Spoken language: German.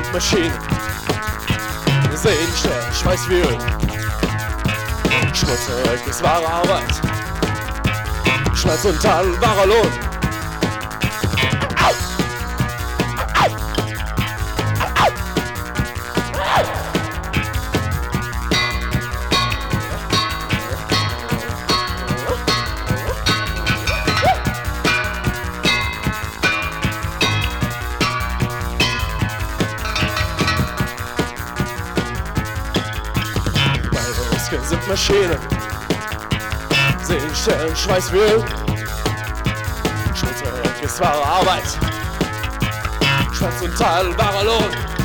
sind Maschinen. Seelenstellen, Schweißwühlen. Schmutzig ist wahre Arbeit. Schmerz und Tadel, wahrer Lohn. Muskeln sind Maschinen, Seelenstellen, Schweißwühlen. Schmutzig ist wahre Arbeit. Schmerz und Tadel, wahrer Lohn.